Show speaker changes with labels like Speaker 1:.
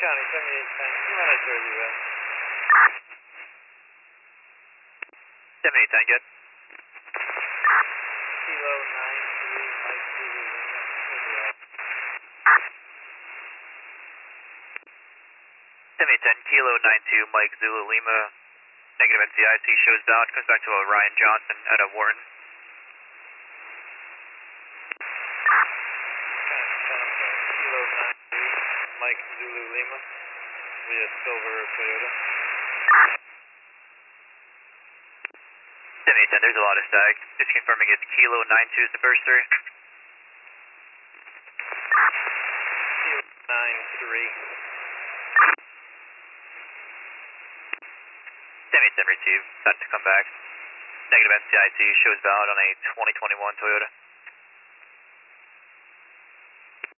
Speaker 1: County, 7810. You want to serve you,
Speaker 2: 7810, good.
Speaker 1: Kilo 93, Mike Zulu Lima.
Speaker 2: 7810, Kilo 92, Mike Zulu Lima. Negative NCIC shows bound. Comes back to Ryan Johnson at Wharton.
Speaker 1: Kilo 93, Mike Zulu Lima. Via Silver Toyota.
Speaker 2: 7810, there's a lot of stag. Just confirming it's Kilo 92 is the first three.
Speaker 1: Kilo 93.
Speaker 2: 7810 received. Time to come back. Negative NCIC shows bound on a 2021 Toyota.